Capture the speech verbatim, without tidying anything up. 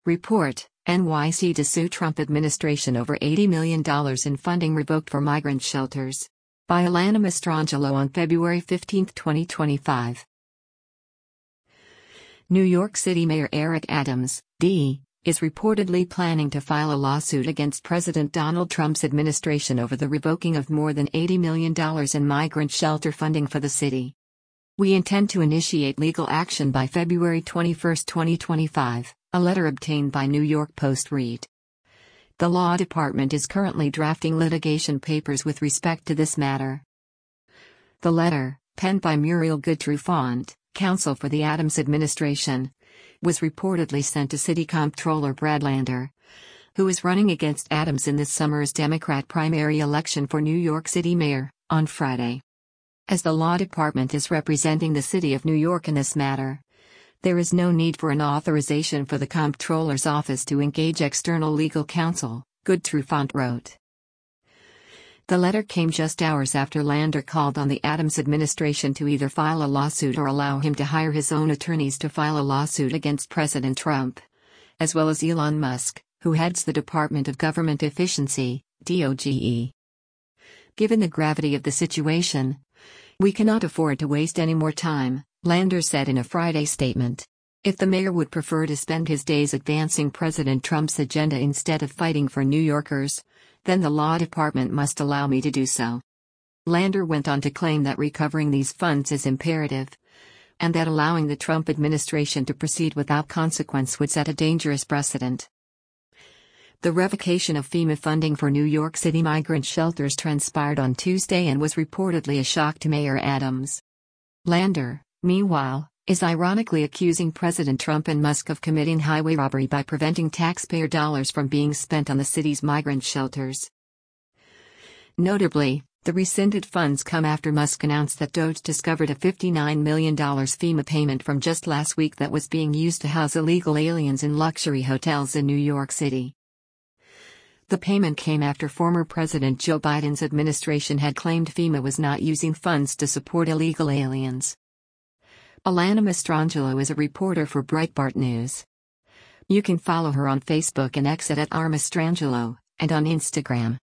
Report: N Y C to sue Trump administration over eighty million dollars in funding revoked for migrant shelters. By Alana Mastrangelo on February fifteenth, twenty twenty-five. New York City Mayor Eric Adams, D, is reportedly planning to file a lawsuit against President Donald Trump's administration over the revoking of more than eighty million dollars in migrant shelter funding for the city. We intend to initiate legal action by February twenty-first, twenty twenty-five, a letter obtained by New York Post read. The law department is currently drafting litigation papers with respect to this matter. The letter, penned by Muriel Good-Trufant, counsel for the Adams administration, was reportedly sent to City Comptroller Brad Lander, who is running against Adams in this summer's Democrat primary election for New York City mayor, on Friday. As the law department is representing the city of New York in this matter, there is no need for an authorization for the comptroller's office to engage external legal counsel, Good-Trufant wrote. The letter came just hours after Lander called on the Adams administration to either file a lawsuit or allow him to hire his own attorneys to file a lawsuit against President Trump, as well as Elon Musk, who heads the Department of Government Efficiency, D O G E. Given the gravity of the situation, we cannot afford to waste any more time, Lander said in a Friday statement. If the mayor would prefer to spend his days advancing President Trump's agenda instead of fighting for New Yorkers, then the law department must allow me to do so. Lander went on to claim that recovering these funds is imperative, and that allowing the Trump administration to proceed without consequence would set a dangerous precedent. The revocation of FEMA funding for New York City migrant shelters transpired on Tuesday and was reportedly a shock to Mayor Adams. Lander, meanwhile, is ironically accusing President Trump and Musk of committing highway robbery by preventing taxpayer dollars from being spent on the city's migrant shelters. Notably, the rescinded funds come after Musk announced that D O G discovered a fifty-nine million dollars FEMA payment from just last week that was being used to house illegal aliens in luxury hotels in New York City. The payment came after former President Joe Biden's administration had claimed FEMA was not using funds to support illegal aliens. Alana Mastrangelo is a reporter for Breitbart News. You can follow her on Facebook and X at R Mastrangelo, and on Instagram.